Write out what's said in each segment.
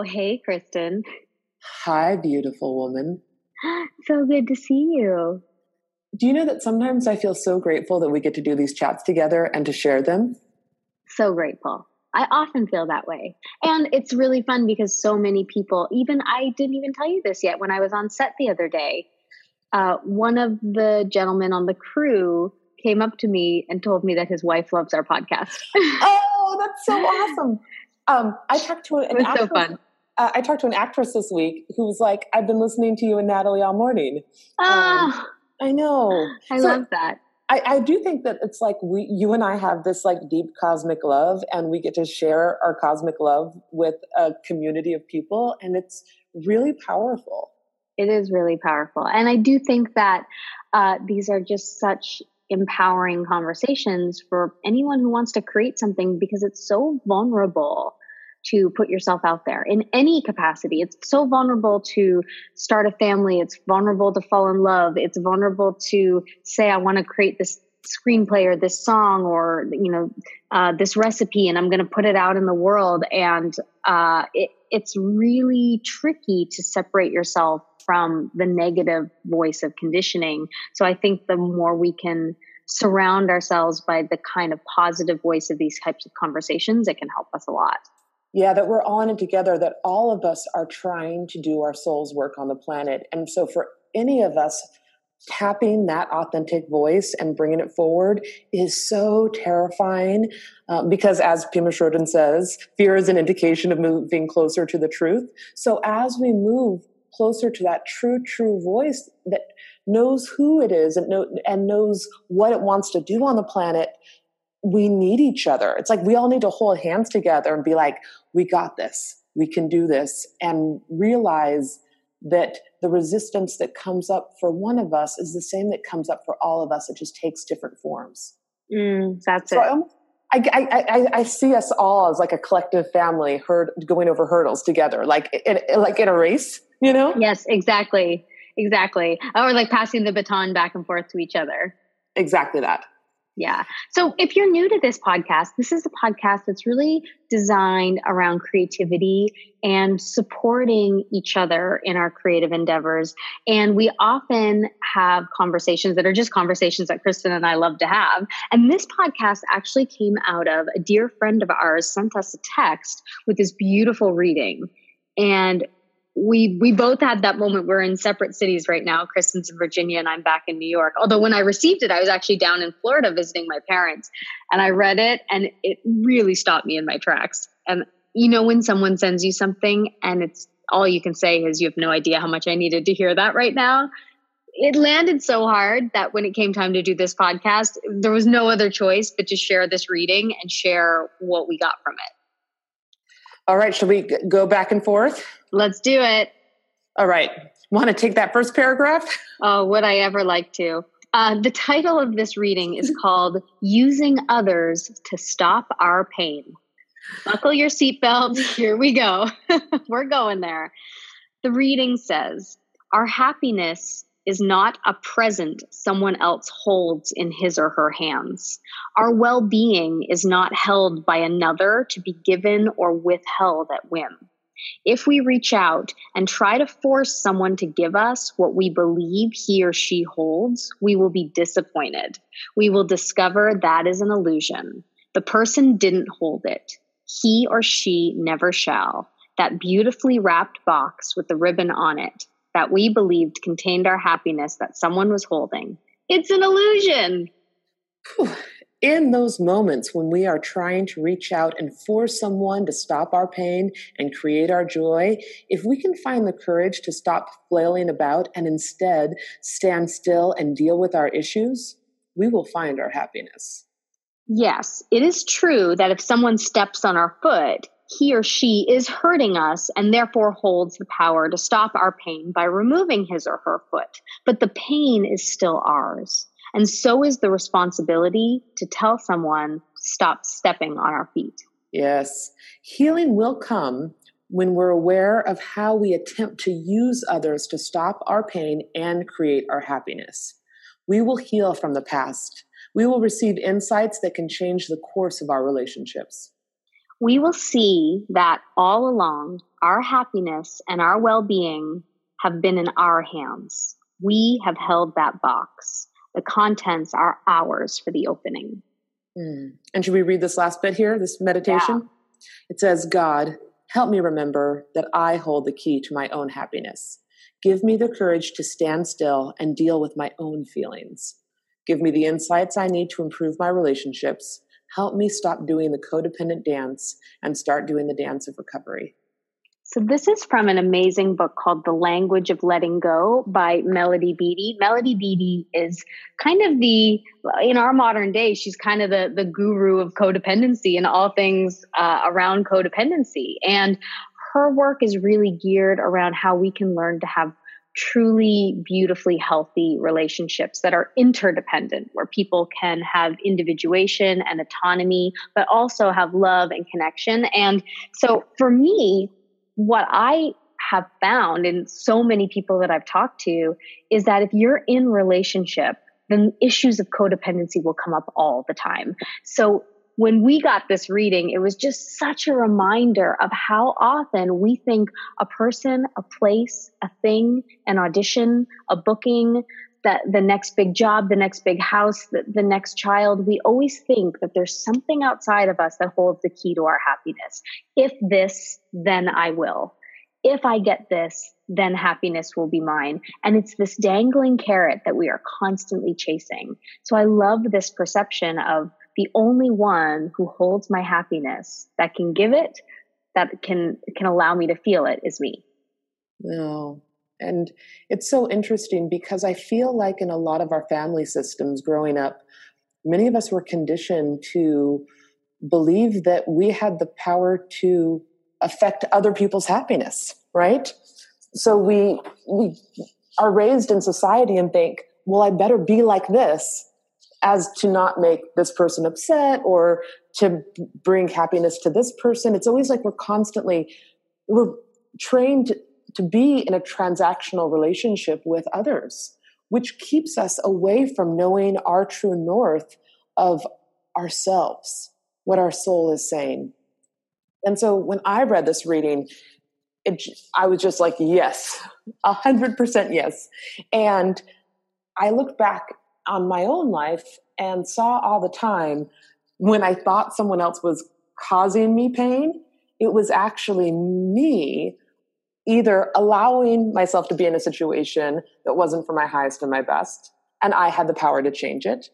Hey, Kristen. Hi, beautiful woman. So good to see you. Do you know that sometimes I feel so grateful that we get to do these chats together and to share them? So grateful. I often feel that way. And it's really fun because so many people, I didn't even tell you this yet when I was on set the other day. One of the gentlemen on the crew came up to me and told me that his wife loves our podcast. Oh, that's so awesome. I talked to an actress. So fun. I talked to an actress this week who was like, I've been listening to you and Natalie all morning. I know. I love that. I do think that it's like you and I have this like deep cosmic love, and we get to share our cosmic love with a community of people, and it's really powerful. It is really powerful. And I do think that these are just such empowering conversations for anyone who wants to create something, because it's so vulnerable to put yourself out there in any capacity. It's so vulnerable to start a family. It's vulnerable to fall in love. It's vulnerable to say, I want to create this screenplay or this song or, this recipe, and I'm going to put it out in the world. And it's really tricky to separate yourself from the negative voice of conditioning. So I think the more we can surround ourselves by the kind of positive voice of these types of conversations, it can help us a lot. Yeah, that we're all in it together, that all of us are trying to do our soul's work on the planet. And so for any of us, tapping that authentic voice and bringing it forward is so terrifying because, as Pema Chodron says, fear is an indication of moving closer to the truth. So as we move closer to that true voice that knows who it is and knows what it wants to do on the planet, we need each other. It's like we all need to hold hands together and be like, we got this, we can do this, and realize that the resistance that comes up for one of us is the same that comes up for all of us. It just takes different forms. That's it. I see us all as like a collective family going over hurdles together, like in a race, you know? Yes, exactly. Or like passing the baton back and forth to each other. Exactly that. Yeah. So if you're new to this podcast, this is a podcast that's really designed around creativity and supporting each other in our creative endeavors. And we often have conversations that are just conversations that Kristen and I love to have. And this podcast actually came out of a dear friend of ours sent us a text with this beautiful reading. And we both had that moment. We're in separate cities right now. Kristen's in Virginia and I'm back in New York. Although when I received it, I was actually down in Florida visiting my parents, and I read it and it really stopped me in my tracks. And when someone sends you something and it's all you can say is, you have no idea how much I needed to hear that right now. It landed so hard that when it came time to do this podcast, there was no other choice but to share this reading and share what we got from it. All right. Shall we go back and forth? Let's do it. All right. Want to take that first paragraph? Oh, would I ever like to? The title of this reading is called Using Others to Stop Our Pain. Buckle your seatbelt. Here we go. We're going there. The reading says, our happiness is not a present someone else holds in his or her hands. Our well-being is not held by another to be given or withheld at whim. If we reach out and try to force someone to give us what we believe he or she holds, we will be disappointed. We will discover that is an illusion. The person didn't hold it. He or she never shall. That beautifully wrapped box with the ribbon on it that we believed contained our happiness that someone was holding. It's an illusion. In those moments when we are trying to reach out and force someone to stop our pain and create our joy, if we can find the courage to stop flailing about and instead stand still and deal with our issues, we will find our happiness. Yes, it is true that if someone steps on our foot, he or she is hurting us and therefore holds the power to stop our pain by removing his or her foot. But the pain is still ours. And so is the responsibility to tell someone, stop stepping on our feet. Yes. Healing will come when we're aware of how we attempt to use others to stop our pain and create our happiness. We will heal from the past. We will receive insights that can change the course of our relationships. We will see that all along, our happiness and our well-being have been in our hands. We have held that box. The contents are ours for the opening. And should we read this last bit here, this meditation? Yeah. It says, God, help me remember that I hold the key to my own happiness. Give me the courage to stand still and deal with my own feelings. Give me the insights I need to improve my relationships. Help me stop doing the codependent dance and start doing the dance of recovery. So this is from an amazing book called The Language of Letting Go by Melody Beattie. Melody Beattie is kind of in our modern day, she's kind of the guru of codependency and all things around codependency. And her work is really geared around how we can learn to have truly beautifully healthy relationships that are interdependent, where people can have individuation and autonomy, but also have love and connection. And so for me, what I have found in so many people that I've talked to is that if you're in relationship, then issues of codependency will come up all the time. So when we got this reading, it was just such a reminder of how often we think a person, a place, a thing, an audition, a booking, that the next big job, the next big house, the next child, we always think that there's something outside of us that holds the key to our happiness. If this, then I will. If I get this, then happiness will be mine. And it's this dangling carrot that we are constantly chasing. So I love this perception of the only one who holds my happiness, that can give it, that can allow me to feel it, is me. No. And it's so interesting because I feel like in a lot of our family systems growing up, many of us were conditioned to believe that we had the power to affect other people's happiness, right? So we are raised in society and think, well, I better be like this as to not make this person upset or to bring happiness to this person. It's always like we're trained to be in a transactional relationship with others, which keeps us away from knowing our true north of ourselves, what our soul is saying. And so when I read this reading, I was just like, yes, 100% yes. And I looked back on my own life and saw all the time when I thought someone else was causing me pain, it was actually me either allowing myself to be in a situation that wasn't for my highest and my best, and I had the power to change it,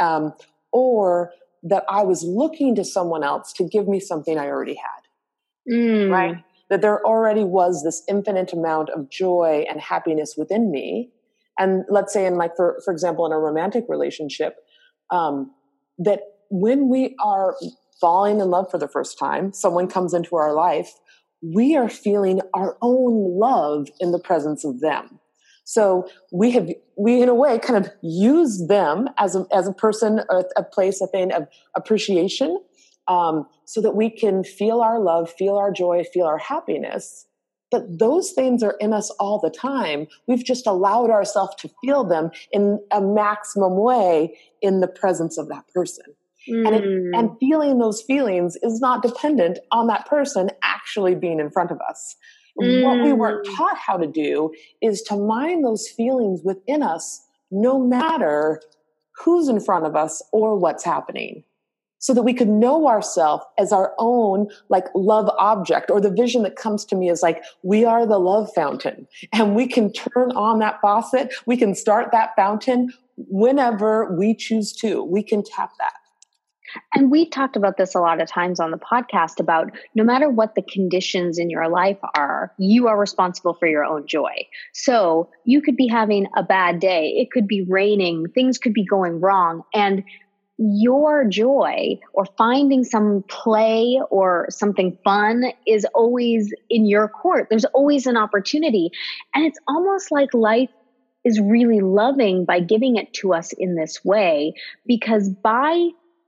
or that I was looking to someone else to give me something I already had, right? That there already was this infinite amount of joy and happiness within me. And let's say for example, in a romantic relationship, that when we are falling in love for the first time, someone comes into our life, we are feeling our own love in the presence of them. So we in a way kind of use them as a person, a place, a thing of appreciation, so that we can feel our love, feel our joy, feel our happiness. But those things are in us all the time. We've just allowed ourselves to feel them in a maximum way in the presence of that person. And feeling those feelings is not dependent on that person actually being in front of us. What we weren't taught how to do is to mind those feelings within us, no matter who's in front of us or what's happening, so that we could know ourselves as our own love object, or the vision that comes to me is we are the love fountain, and we can turn on that faucet. We can start that fountain whenever we choose to. We can tap that. And we've talked about this a lot of times on the podcast about no matter what the conditions in your life are, you are responsible for your own joy. So you could be having a bad day. It could be raining. Things could be going wrong. And your joy or finding some play or something fun is always in your court. There's always an opportunity. And it's almost like life is really loving by giving it to us in this way, because by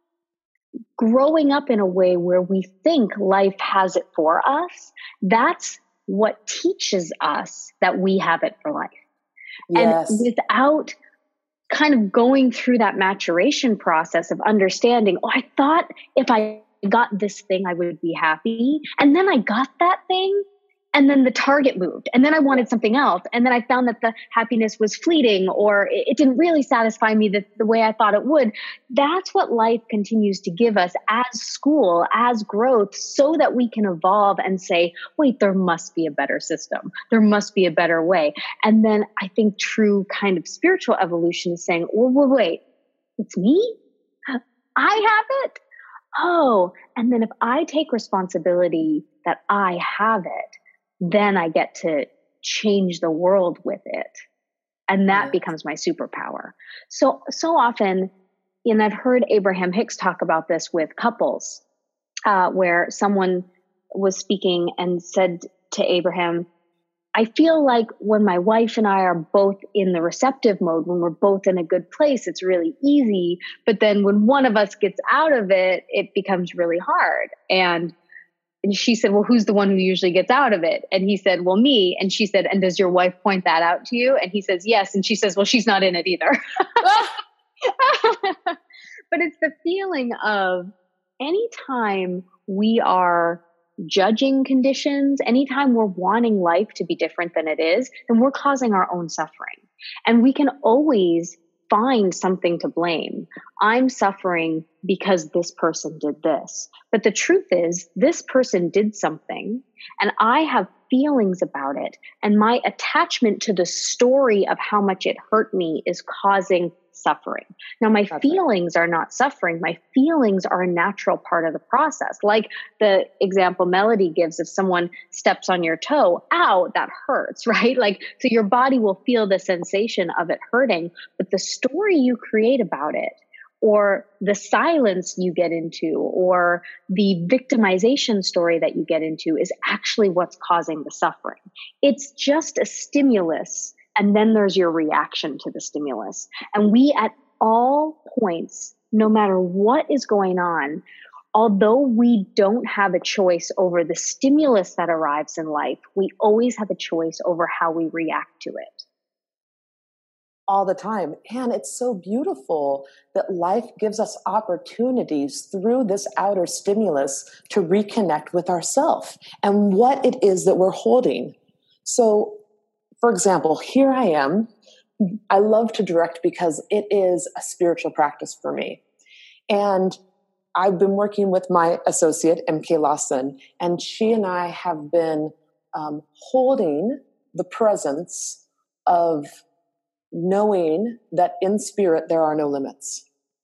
growing up in a way where we think life has it for us, that's what teaches us that we have it for life. Yes. And without kind of going through that maturation process of understanding, I thought if I got this thing, I would be happy. And then I got that thing. and then the target moved, and then I wanted something else, and then I found that the happiness was fleeting, or it didn't really satisfy me the way I thought it would. That's what life continues to give us as school, as growth, so that we can evolve and say, wait, there must be a better system. There must be a better way. And then I think true kind of spiritual evolution is saying, well, wait, it's me? I have it? Oh, and then if I take responsibility that I have it, then I get to change the world with it. And that becomes my superpower. So often, and I've heard Abraham Hicks talk about this with couples, where someone was speaking and said to Abraham, I feel like when my wife and I are both in the receptive mode, when we're both in a good place, it's really easy. But then when one of us gets out of it, it becomes really hard. And she said, well, who's the one who usually gets out of it? And he said, well, me. And she said, and does your wife point that out to you? And he says, yes. And she says, well, she's not in it either. But it's the feeling of anytime we are judging conditions, anytime we're wanting life to be different than it is, then we're causing our own suffering. And we can always find something to blame. I'm suffering because this person did this. But the truth is, this person did something, and I have feelings about it. And my attachment to the story of how much it hurt me is causing suffering. Now, my feelings are not suffering. My feelings are a natural part of the process. Like the example Melody gives, if someone steps on your toe, ow, that hurts, right? Like, so your body will feel the sensation of it hurting, but the story you create about it, or the silence you get into, or the victimization story that you get into is actually what's causing the suffering. It's just a stimulus. And then there's your reaction to the stimulus. And we at all points, no matter what is going on, although we don't have a choice over the stimulus that arrives in life, we always have a choice over how we react to it. All the time. And it's so beautiful that life gives us opportunities through this outer stimulus to reconnect with ourselves and what it is that we're holding. So, for example, here I am. I love to direct because it is a spiritual practice for me. And I've been working with my associate, MK Lawson, and she and I have been holding the presence of knowing that in spirit there are no limits.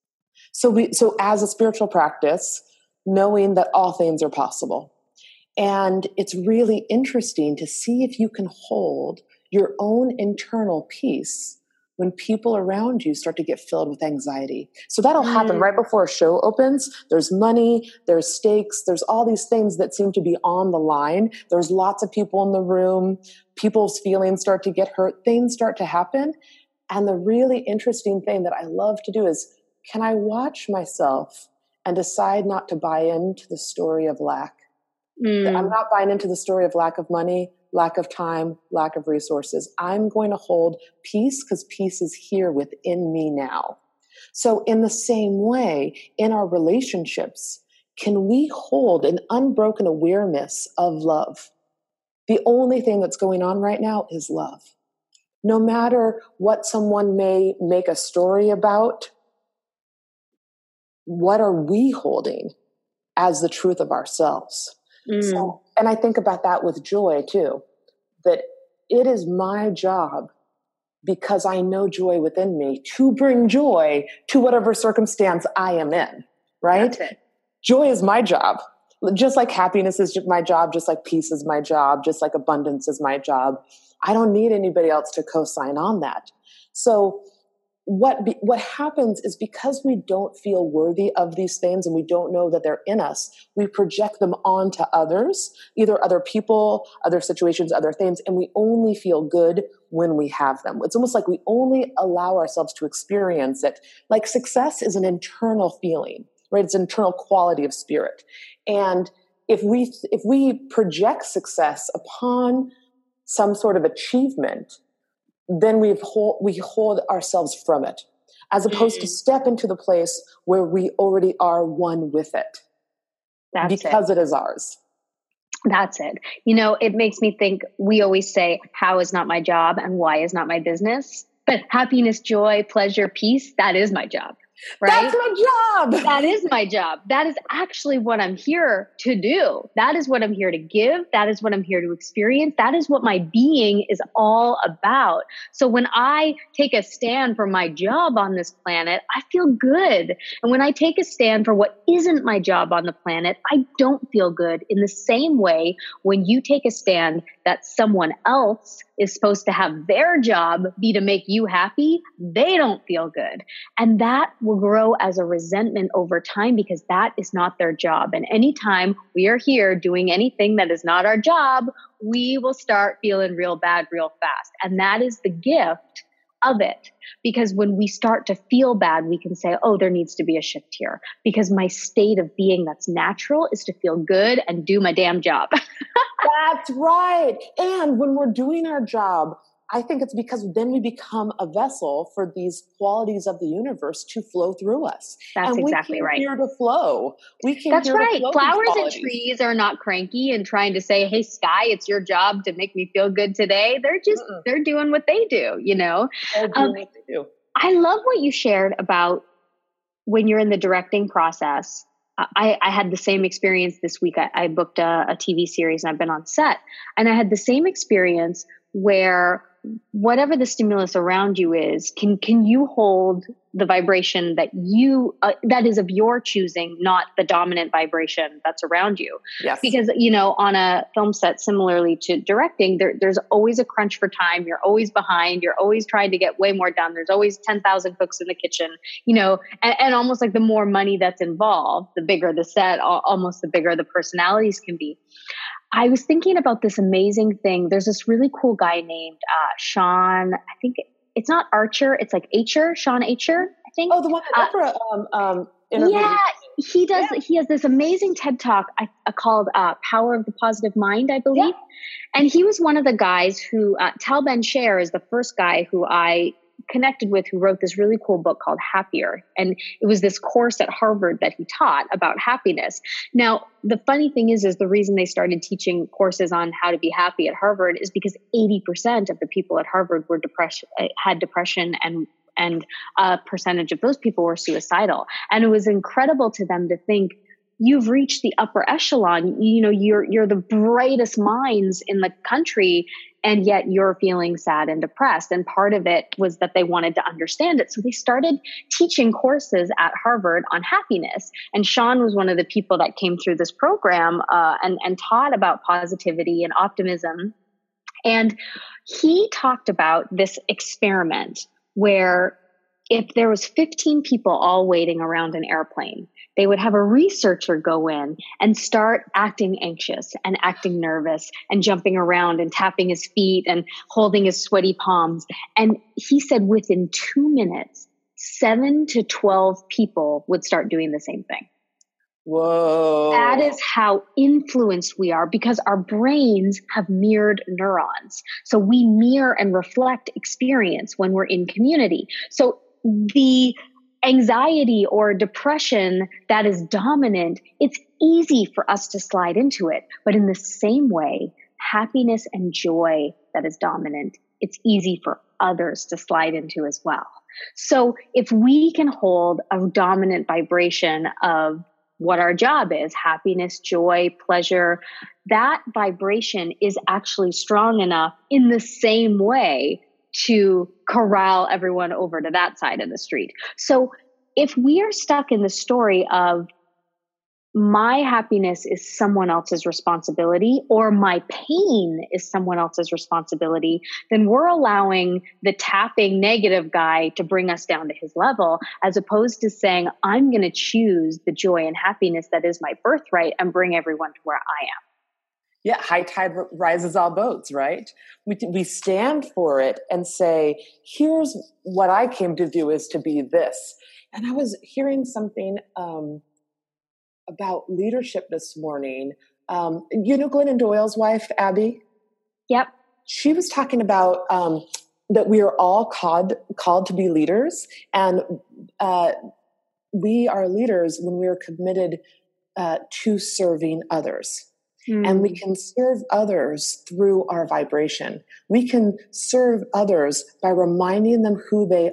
So as a spiritual practice, knowing that all things are possible. And it's really interesting to see if you can hold your own internal peace when people around you start to get filled with anxiety. So that'll happen right before a show opens. There's money, there's stakes, there's all these things that seem to be on the line. There's lots of people in the room. People's feelings start to get hurt. Things start to happen. And the really interesting thing that I love to do is, can I watch myself and decide not to buy into the story of lack? I'm not buying into the story of lack of money, lack of time, lack of resources. I'm going to hold peace because peace is here within me now. So in the same way, in our relationships, can we hold an unbroken awareness of love? The only thing that's going on right now is love. No matter what someone may make a story about, what are we holding as the truth of ourselves? So, and I think about that with joy too, that it is my job, because I know joy within me, to bring joy to whatever circumstance I am in, right? Joy is my job. Just like happiness is my job, just like peace is my job, just like abundance is my job. I don't need anybody else to co-sign on that. So what happens is, because we don't feel worthy of these things and we don't know that they're in us, we project them onto others, either other people, other situations, other things, and we only feel good when we have them. It's almost like we only allow ourselves to experience it. Like success is an internal feeling, right? It's an internal quality of spirit. And if we project success upon some sort of achievement, then we hold ourselves from it, as opposed to step into the place where we already are one with it. Because it is ours. That's it. You know, it makes me think we always say, how is not my job and why is not my business? But happiness, joy, pleasure, peace, that is my job, That's right? my job. That is my job. That is actually what I'm here to do. That is what I'm here to give. That is what I'm here to experience. That is what my being is all about. So when I take a stand for my job on this planet, I feel good. And when I take a stand for what isn't my job on the planet, I don't feel good. In the same way, when you take a stand that someone else is supposed to have their job be to make you happy, they don't feel good. And that will grow as a resentment over time because that is not their job. And anytime we are here doing anything that is not our job, we will start feeling real bad real fast. And that is the gift of it. Because when we start to feel bad, we can say, oh, there needs to be a shift here. Because my state of being that's natural is to feel good and do my damn job. That's right. And when we're doing our job, I think it's because then we become a vessel for these qualities of the universe to flow through us. That's and exactly we came right. here to flow. We came That's here right. to flow. Flowers and trees are not cranky and trying to say, hey, sky, it's your job to make me feel good today. They're just, they're doing what they do, you know? They're doing what they do. I love what you shared about when you're in the directing process. I had the same experience this week. I booked a TV series and I've been on set, and I had the same experience where whatever the stimulus around you is, can you hold the vibration that you that is of your choosing, not the dominant vibration that's around you? Yes. Because, you know, on a film set, similarly to directing, there's always a crunch for time. You're always behind. You're always trying to get way more done. There's always 10,000 cooks in the kitchen, you know, and almost like the more money that's involved, the bigger the set, almost the bigger the personalities can be. I was thinking about this amazing thing. There's this really cool guy named Sean. I think it's not Archer. It's like Acher, Sean Acher, I think. Oh, the one that Oprah interviewed. Yeah, he does. Yeah. He has this amazing TED Talk called Power of the Positive Mind, I believe. Yeah. And he was one of the guys who, Tal Ben-Shahar is the first guy who I connected with, who wrote this really cool book called Happier. And it was this course at Harvard that he taught about happiness. Now, the funny thing is the reason they started teaching courses on how to be happy at Harvard is because 80% of the people at Harvard were had depression, and a percentage of those people were suicidal. And it was incredible to them to think, you've reached the upper echelon, you know, you're the brightest minds in the country, and yet you're feeling sad and depressed. And part of it was that they wanted to understand it. So they started teaching courses at Harvard on happiness. And Sean was one of the people that came through this program and taught about positivity and optimism. And he talked about this experiment where if there was 15 people all waiting around an airplane, they would have a researcher go in and start acting anxious and acting nervous and jumping around and tapping his feet and holding his sweaty palms. And he said within 2 minutes, 7 to 12 people would start doing the same thing. Whoa. That is how influenced we are, because our brains have mirrored neurons. So we mirror and reflect experience when we're in community. So the anxiety or depression that is dominant, it's easy for us to slide into it. But in the same way, happiness and joy that is dominant, it's easy for others to slide into as well. So if we can hold a dominant vibration of what our job is, happiness, joy, pleasure, that vibration is actually strong enough in the same way to corral everyone over to that side of the street. So if we are stuck in the story of my happiness is someone else's responsibility, or my pain is someone else's responsibility, then we're allowing the tapping negative guy to bring us down to his level, as opposed to saying, I'm going to choose the joy and happiness that is my birthright and bring everyone to where I am. Yeah, high tide rises all boats, right? We stand for it and say, here's what I came to do, is to be this. And I was hearing something about leadership this morning. You know Glennon Doyle's wife, Abby? Yep. She was talking about that we are all called to be leaders, and we are leaders when we are committed to serving others. And we can serve others through our vibration. We can serve others by reminding them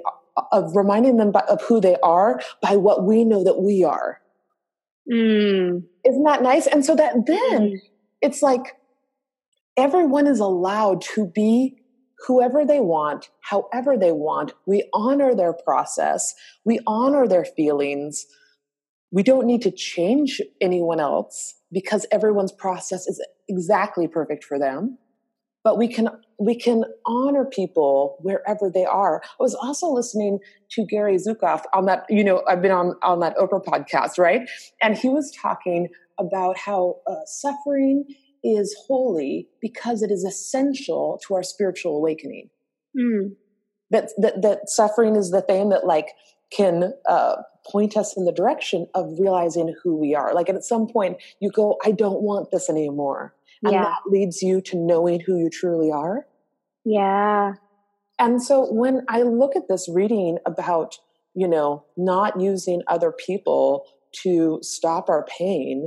of who they are by what we know that we are. Isn't that nice? And so that then it's like everyone is allowed to be whoever they want, however they want. We honor their process. We honor their feelings. We don't need to change anyone else because everyone's process is exactly perfect for them. But we can honor people wherever they are. I was also listening to Gary Zukav on that, I've been on that Oprah podcast, right? And he was talking about how suffering is holy because it is essential to our spiritual awakening. That suffering is the thing that can point us in the direction of realizing who we are. Like at some point you go, I don't want this anymore. And that leads you to knowing who you truly are. Yeah. And so when I look at this reading about, not using other people to stop our pain,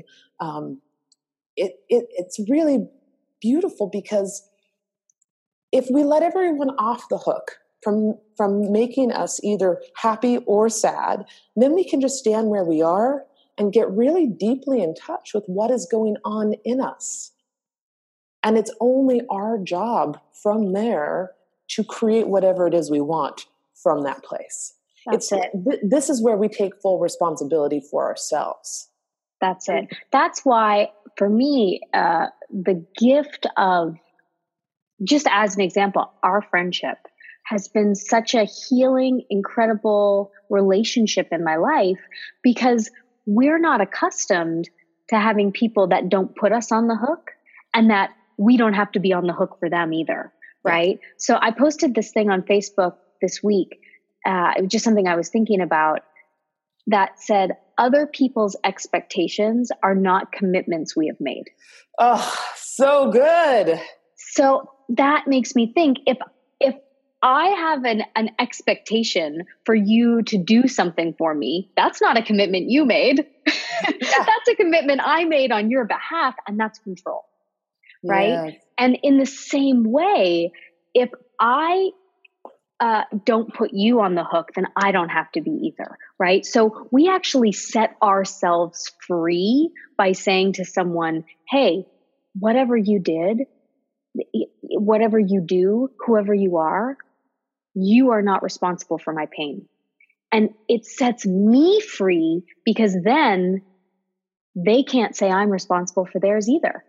it's really beautiful because if we let everyone off the hook from making us either happy or sad, then we can just stand where we are and get really deeply in touch with what is going on in us. And it's only our job from there to create whatever it is we want from that place. That's it. This is where we take full responsibility for ourselves. That's it. That's why, for me, the gift of, just as an example, our friendship has been such a healing, incredible relationship in my life because we're not accustomed to having people that don't put us on the hook and that we don't have to be on the hook for them either, right? Yeah. So I posted this thing on Facebook this week, just something I was thinking about, that said, other people's expectations are not commitments we have made. Oh, so good. So that makes me think, if I have an expectation for you to do something for me, that's not a commitment you made. That's a commitment I made on your behalf, and that's control. Right? Yes. And in the same way, if I don't put you on the hook, then I don't have to be either, right? So we actually set ourselves free by saying to someone, hey, whatever you did, whatever you do, whoever you are not responsible for my pain. And it sets me free because then they can't say I'm responsible for theirs either.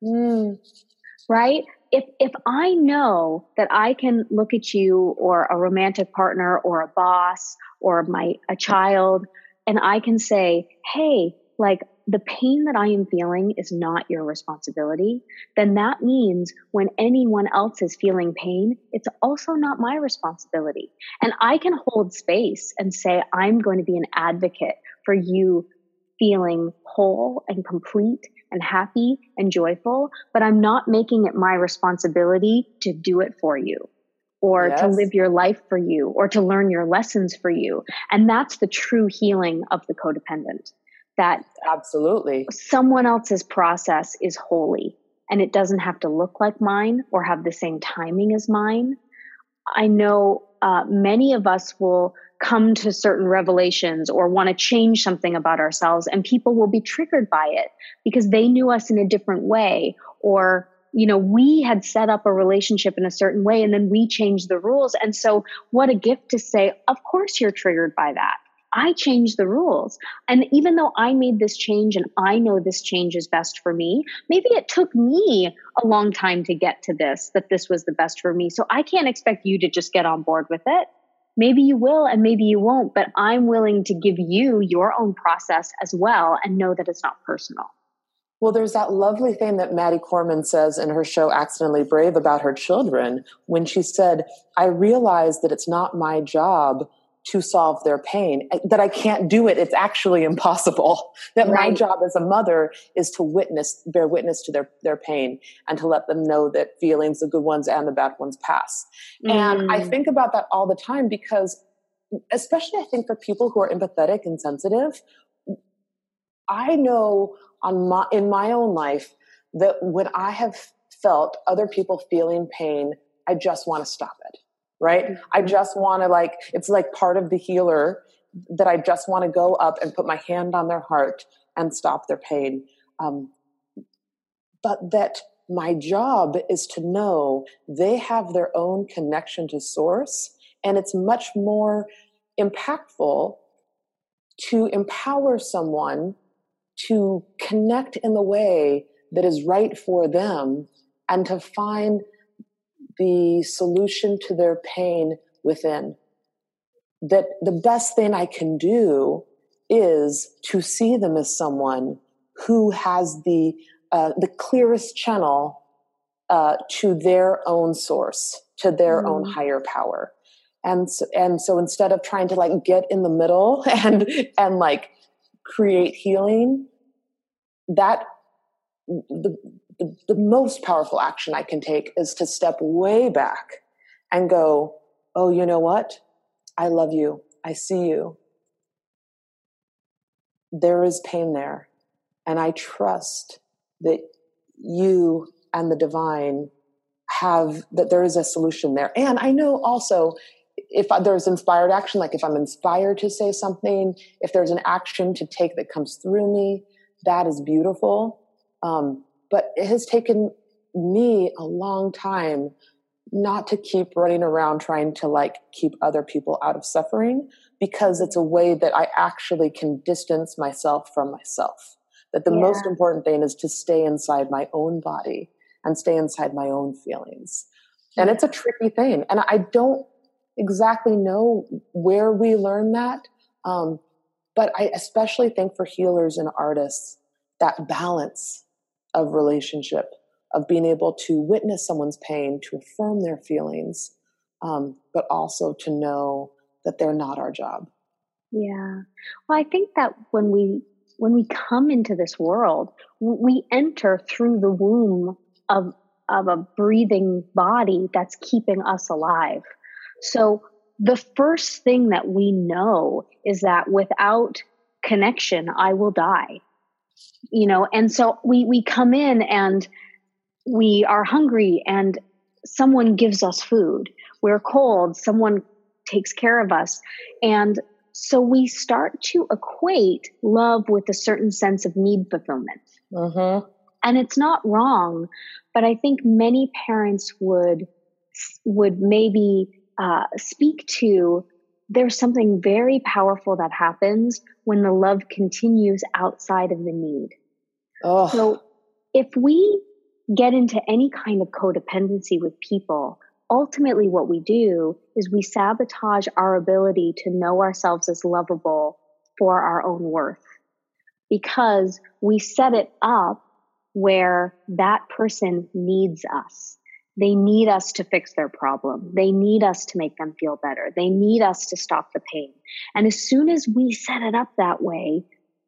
Right? If I know that I can look at you or a romantic partner or a boss or a child, and I can say, hey, the pain that I am feeling is not your responsibility, then that means when anyone else is feeling pain, it's also not my responsibility. And I can hold space and say, I'm going to be an advocate for you feeling whole and complete and happy and joyful, but I'm not making it my responsibility to do it for you or to live your life for you or to learn your lessons for you. And that's the true healing of the codependent, that absolutely someone else's process is holy and it doesn't have to look like mine or have the same timing as mine. I know many of us will come to certain revelations or want to change something about ourselves, and people will be triggered by it because they knew us in a different way, or, we had set up a relationship in a certain way and then we changed the rules. And so what a gift to say, of course you're triggered by that. I changed the rules. And even though I made this change and I know this change is best for me, maybe it took me a long time to get to this, that this was the best for me. So I can't expect you to just get on board with it. Maybe you will and maybe you won't, but I'm willing to give you your own process as well and know that it's not personal. Well, there's that lovely thing that Maddie Corman says in her show Accidentally Brave about her children when she said, I realize that it's not my job to solve their pain, that I can't do it. It's actually impossible. That my job as a mother is to bear witness to their pain and to let them know that feelings, the good ones and the bad ones, pass. And I think about that all the time because, especially I think for people who are empathetic and sensitive, I know in my own life that when I have felt other people feeling pain, I just want to stop it, right? Mm-hmm. I just want to it's like part of the healer that I just want to go up and put my hand on their heart and stop their pain. But that my job is to know they have their own connection to source, and it's much more impactful to empower someone to connect in the way that is right for them and to find the solution to their pain within. That the best thing I can do is to see them as someone who has the clearest channel to their own source, to their own higher power. And so instead of trying to get in the middle and create healing, that the most powerful action I can take is to step way back and go, oh, you know what? I love you. I see you. There is pain there. And I trust that you and the divine that there is a solution there. And I know also if there's inspired action, if I'm inspired to say something, if there's an action to take that comes through me, that is beautiful. But it has taken me a long time not to keep running around trying to keep other people out of suffering, because it's a way that I actually can distance myself from myself. That the most important thing is to stay inside my own body and stay inside my own feelings. And it's a tricky thing. And I don't exactly know where we learn that. But I especially think for healers and artists, that balance of relationship, of being able to witness someone's pain, to affirm their feelings, but also to know that they're not our job. Yeah. Well, I think that when we come into this world, we enter through the womb of a breathing body that's keeping us alive. So the first thing that we know is that without connection, I will die. And so we come in and we are hungry and someone gives us food. We're cold, someone takes care of us. And so we start to equate love with a certain sense of need fulfillment. Mm-hmm. And it's not wrong, but I think many parents would maybe speak to, there's something very powerful that happens when the love continues outside of the need. Oh. So if we get into any kind of codependency with people, ultimately what we do is we sabotage our ability to know ourselves as lovable for our own worth, because we set it up where that person needs us. They need us to fix their problem. They need us to make them feel better. They need us to stop the pain. And as soon as we set it up that way,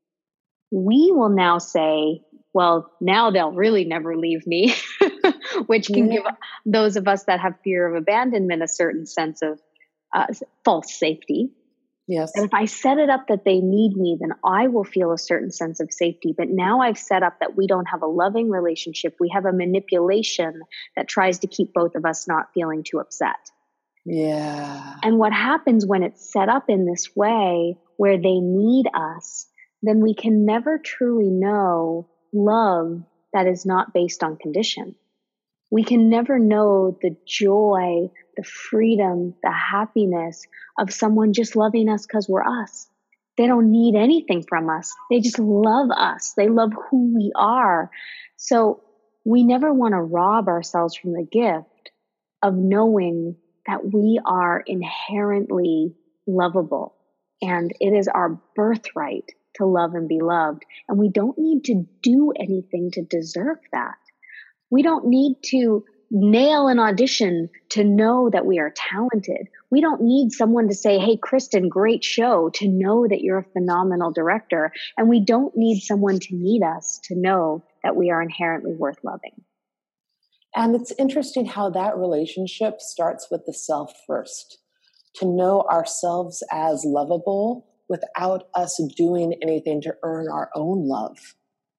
we will now say, well, now they'll really never leave me, which can give those of us that have fear of abandonment a certain sense of false safety. Yes. And if I set it up that they need me, then I will feel a certain sense of safety. But now I've set up that we don't have a loving relationship. We have a manipulation that tries to keep both of us not feeling too upset. Yeah. And what happens when it's set up in this way where they need us, then we can never truly know love that is not based on condition. We can never know the joy, the freedom, the happiness of someone just loving us because we're us. They don't need anything from us. They just love us. They love who we are. So we never want to rob ourselves from the gift of knowing that we are inherently lovable. And it is our birthright to love and be loved. And we don't need to do anything to deserve that. We don't need to nail an audition to know that we are talented. We don't need someone to say, hey, Kristen, great show, to know that you're a phenomenal director. And we don't need someone to need us to know that we are inherently worth loving. And it's interesting how that relationship starts with the self first. To know ourselves as lovable without us doing anything to earn our own love.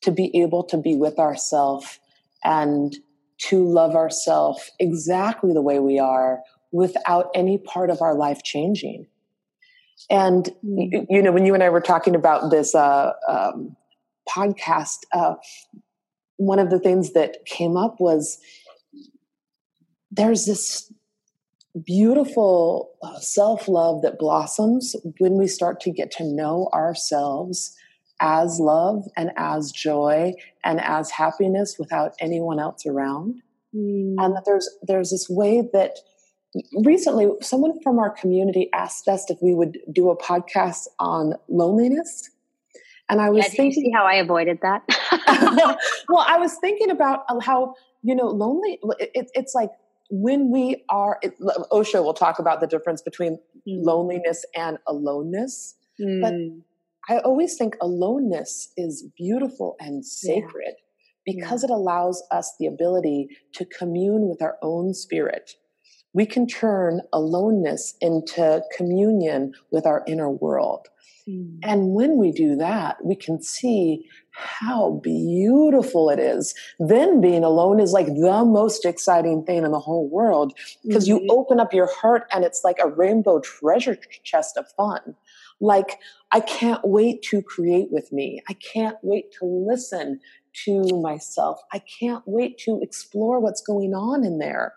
to be able to be with ourselves and to love ourselves exactly the way we are without any part of our life changing. And, you know, when you and I were talking about this podcast, one of the things that came up was there's this beautiful self-love that blossoms when we start to get to know ourselves as love and as joy and as happiness without anyone else around. And that there's this way that recently someone from our community asked us if we would do a podcast on loneliness. And I was thinking, see how I avoided that? well, I was thinking about how, you know, lonely, it's like when we are, Osho will talk about the difference between loneliness and aloneness. But I always think aloneness is beautiful and sacred because it allows us the ability to commune with our own spirit. We can turn aloneness into communion with our inner world. And when we do that, we can see how beautiful it is. Then being alone is like the most exciting thing in the whole world because you open up your heart and it's like a rainbow treasure chest of fun. Like, I can't wait to create with me. I can't wait to listen to myself. I can't wait to explore what's going on in there.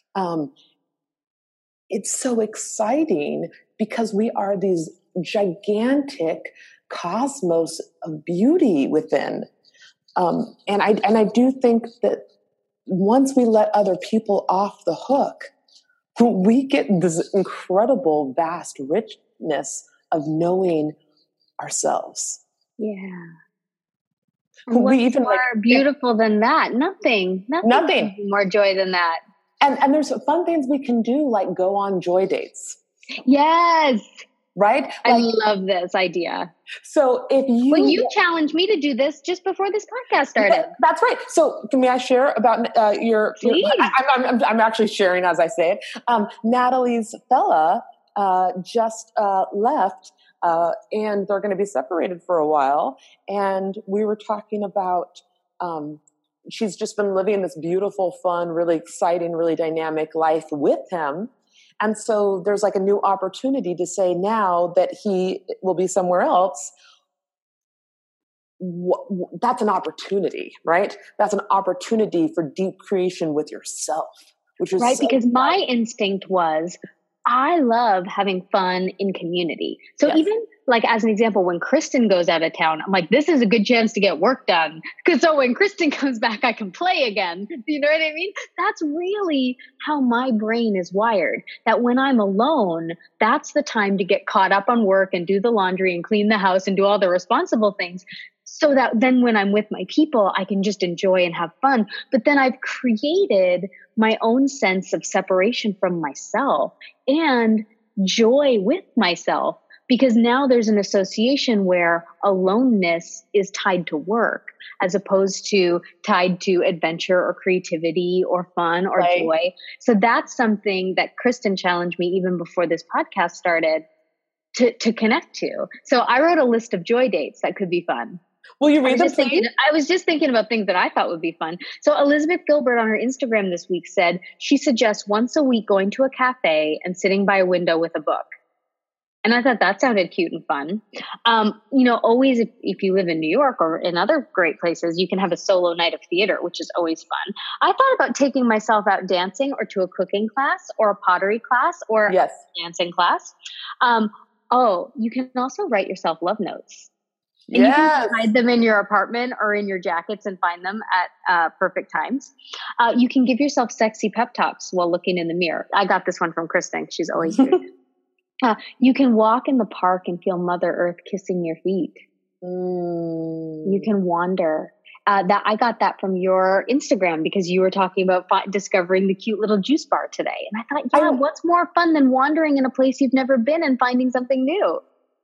It's so exciting because we are these gigantic cosmos of beauty within. And I do think that once we let other people off the hook, we get this incredible, vast richness of knowing ourselves. Yeah. What's even more beautiful than that? Nothing. More joy than that. And there's fun things we can do, like go on joy dates. Yes. Right? Like, I love this idea. So if you... Well, you challenged me to do this just before this podcast started. That's right. So may I share about your I'm actually sharing as I say it. Natalie's fella just left and they're going to be separated for a while. And we were talking about... she's just been living this beautiful, fun, really exciting, really dynamic life with him. And so there's like a new opportunity to say now that he will be somewhere else. That's an opportunity, right? That's an opportunity for deep creation with yourself, which is right. So because my instinct was, I love having fun in community. So even like as an example, when Kristen goes out of town, I'm like, this is a good chance to get work done. Because so when Kristen comes back, I can play again. You know what I mean? That's really how my brain is wired. That when I'm alone, that's the time to get caught up on work and do the laundry and clean the house and do all the responsible things. So that then when I'm with my people, I can just enjoy and have fun. But then I've created my own sense of separation from myself and joy with myself, because now there's an association where aloneness is tied to work as opposed to tied to adventure or creativity or fun or joy. So that's something that Kristen challenged me even before this podcast started to connect to. So I wrote a list of joy dates that could be fun. Will you read them? I was just thinking about things that I thought would be fun. So Elizabeth Gilbert on her Instagram this week said she suggests once a week going to a cafe and sitting by a window with a book. And I thought that sounded cute and fun. You know, always if you live in New York or in other great places, you can have a solo night of theater, which is always fun. I thought about taking myself out dancing or to a cooking class or a pottery class or a dancing class. You can also write yourself love notes. And you can hide them in your apartment or in your jackets and find them at perfect times. You can give yourself sexy pep talks while looking in the mirror. I got this one from Kristen. She's always good. You can walk in the park and feel Mother Earth kissing your feet. You can wander. I got that from your Instagram because you were talking about discovering the cute little juice bar today. And I thought, what's more fun than wandering in a place you've never been and finding something new?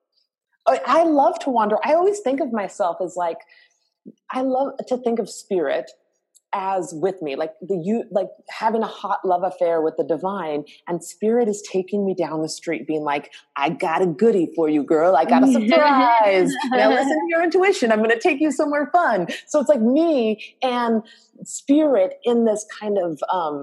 I love to wander. I always think of myself as like, I love to think of spirit as with me, like like having a hot love affair with the divine, and spirit is taking me down the street being like, I got a goodie for you, girl. I got a surprise. Now listen to your intuition. I'm going to take you somewhere fun. So it's like me and spirit in this kind of,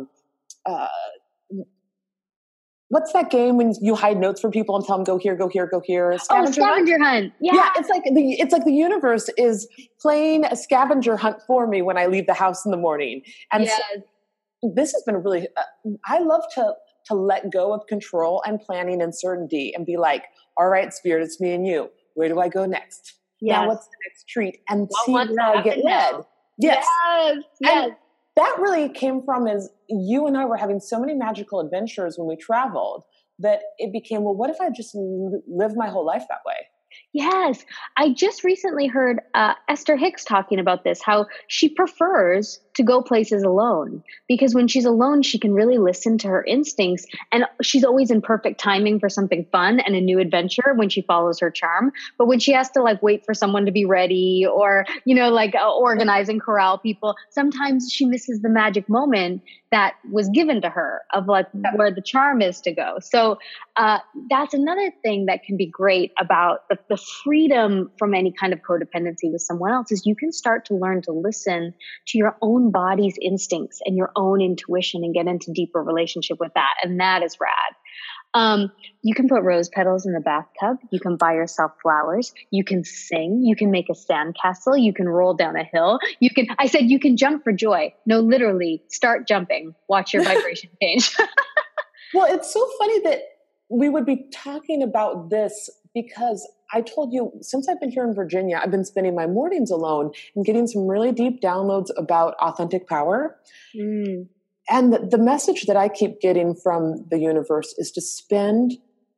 what's that game when you hide notes for people and tell them go here, go here, go here? Scavenger hunt. Yeah, it's like the universe is playing a scavenger hunt for me when I leave the house in the morning. And yes. So this has been really. I love to let go of control and planning and certainty and be like, all right, spirit, it's me and you. Where do I go next? Yes. Now, what's the next treat? And see where I get led. Yes. And that really came from is you and I were having so many magical adventures when we traveled that it became, well, what if I just live my whole life that way? Yes. I just recently heard Esther Hicks talking about this, how she prefers to go places alone because when she's alone, she can really listen to her instincts, and she's always in perfect timing for something fun and a new adventure when she follows her charm. But when she has to like wait for someone to be ready or, organize and corral people, sometimes she misses the magic moment that was given to her of like where the charm is to go. So that's another thing that can be great about the freedom from any kind of codependency with someone else is you can start to learn to listen to your own body's instincts and your own intuition and get into deeper relationship with that. And that is rad. You can put rose petals in the bathtub. You can buy yourself flowers. You can sing. You can make a sandcastle. You can roll down a hill. You can jump for joy. No, literally start jumping. Watch your vibration change. Well, it's so funny that we would be talking about this because I told you, since I've been here in Virginia, I've been spending my mornings alone and getting some really deep downloads about authentic power. Mm. And the message that I keep getting from the universe is to spend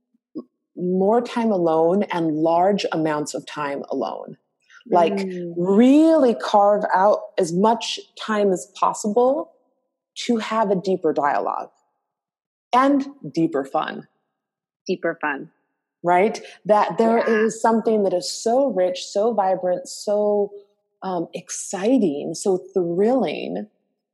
more time alone and large amounts of time alone. Like really carve out as much time as possible to have a deeper dialogue and deeper fun. Deeper fun. Right? That there is something that is so rich, so vibrant, so exciting, so thrilling,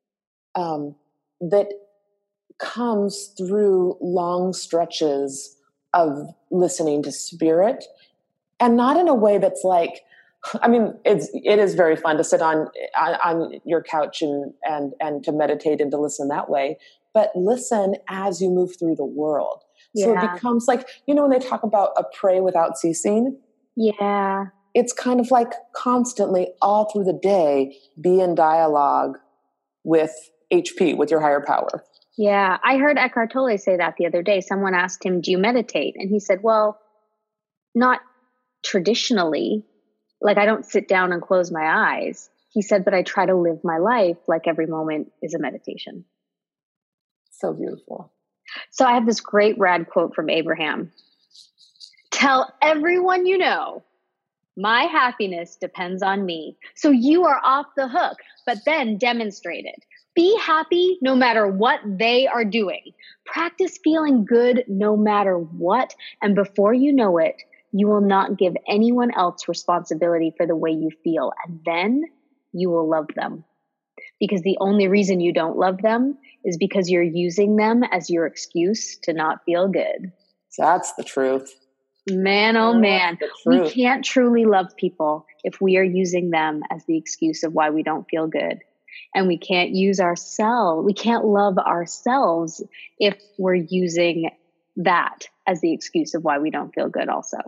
that comes through long stretches of listening to spirit, and not in a way that's like, I mean, it is very fun to sit on your couch and to meditate and to listen that way, but listen as you move through the world. So it becomes like, when they talk about a pray without ceasing. Yeah. It's kind of like constantly all through the day, be in dialogue with HP, with your higher power. Yeah. I heard Eckhart Tolle say that the other day. Someone asked him, do you meditate? And he said, well, not traditionally. Like I don't sit down and close my eyes. He said, but I try to live my life like every moment is a meditation. So beautiful. So I have this great rad quote from Abraham. Tell everyone you know, my happiness depends on me. So you are off the hook, but then demonstrate it. Be happy no matter what they are doing. Practice feeling good no matter what. And before you know it, you will not give anyone else responsibility for the way you feel. And then you will love them. Because the only reason you don't love them is because you're using them as your excuse to not feel good. That's the truth. Man, oh man. We can't truly love people if we are using them as the excuse of why we don't feel good. And we can't we can't love ourselves if we're using that as the excuse of why we don't feel good also.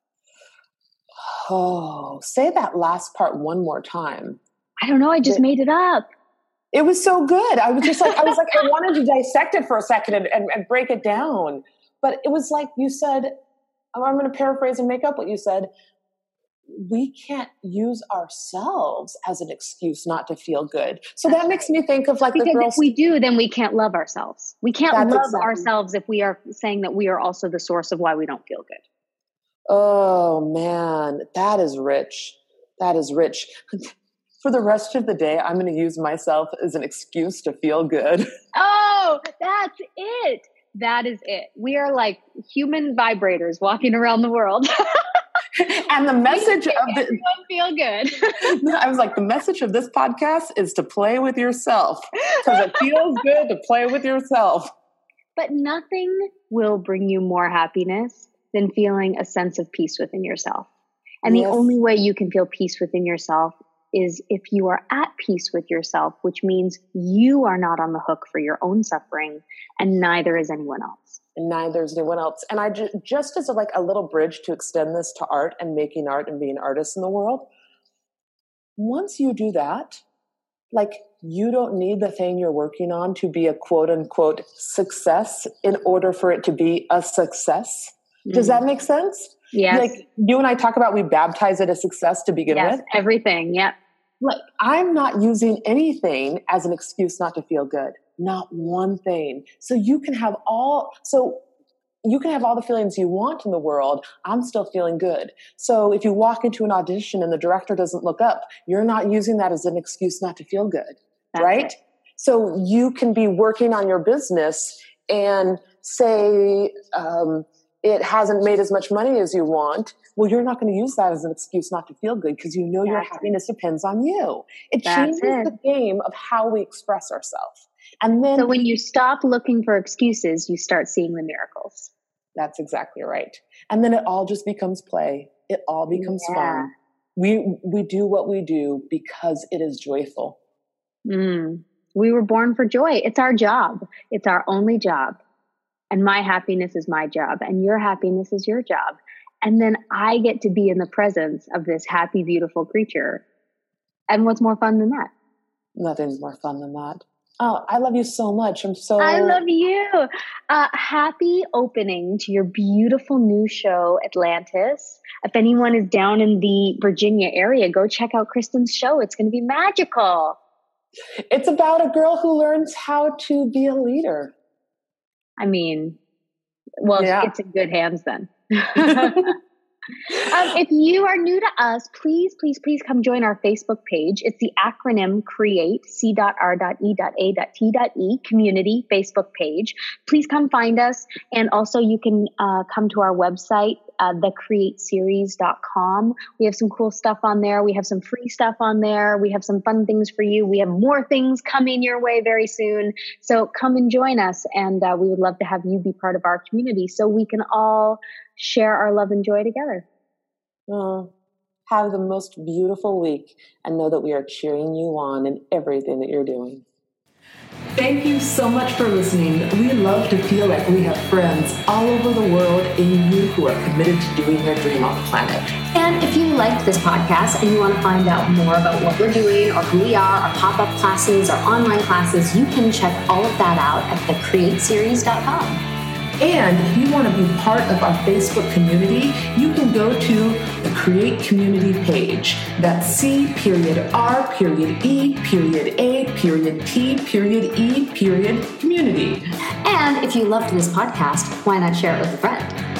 Oh, say that last part one more time. I don't know. I just made it up. It was so good. I was like, I wanted to dissect it for a second and break it down. But it was like you said, I'm going to paraphrase and make up what you said. We can't use ourselves as an excuse not to feel good. So that makes me think of like because the girls. If we do, then we can't love ourselves. We can't love ourselves if we are saying that we are also the source of why we don't feel good. Oh man, that is rich. That is rich. For the rest of the day, I'm going to use myself as an excuse to feel good. Oh, that's it. That is it. We are like human vibrators walking around the world. And the message of the everyone feel good. I was like, the message of this podcast is to play with yourself, because it feels good to play with yourself. But nothing will bring you more happiness than feeling a sense of peace within yourself. And the only way you can feel peace within yourself is if you are at peace with yourself, which means you are not on the hook for your own suffering, and neither is anyone else. And neither is anyone else. And I just as a little bridge to extend this to art and making art and being artists in the world, once you do that, you don't need the thing you're working on to be a quote unquote success in order for it to be a success. Does that make sense? Yes. You and I talk about, we baptize it a success to begin with. Everything. Yep. I'm not using anything as an excuse not to feel good. Not one thing. So you can have all the feelings you want in the world. I'm still feeling good. So if you walk into an audition and the director doesn't look up, you're not using that as an excuse not to feel good. That's right? It. So you can be working on your business and say, it hasn't made as much money as you want. Well, you're not going to use that as an excuse not to feel good, because you know your happiness depends on you. It changes the game of how we express ourselves. And then, so when you stop looking for excuses, you start seeing the miracles. That's exactly right. And then it all just becomes play. It all becomes fun. We do what we do because it is joyful. We were born for joy. It's our job. It's our only job. And my happiness is my job, and your happiness is your job. And then I get to be in the presence of this happy, beautiful creature. And what's more fun than that? Nothing's more fun than that. Oh, I love you so much. I love you. Happy opening to your beautiful new show, Atlantis. If anyone is down in the Virginia area, go check out Kristen's show. It's going to be magical. It's about a girl who learns how to be a leader. I mean, it's in good hands then. If you are new to us, please come join our Facebook page. It's the acronym CREATE, C.R.E.A.T.E community Facebook page. Please come find us. And also you can come to our website, thecreateseries.com. We have some cool stuff on there. We have some free stuff on there. We have some fun things for you. We have more things coming your way very soon. So come and join us. And we would love to have you be part of our community so we can all share our love and joy together. Have the most beautiful week, and know that we are cheering you on in everything that you're doing. Thank you so much for listening. We love to feel like we have friends all over the world in you who are committed to doing their dream on the planet. And if you liked this podcast and you want to find out more about what we're doing or who we are, our pop-up classes, our online classes, you can check all of that out at thecreateseries.com. And if you want to be part of our Facebook community, you can go to the Create Community page. That's C.R.E.A.T.E.community. And if you loved this podcast, why not share it with a friend?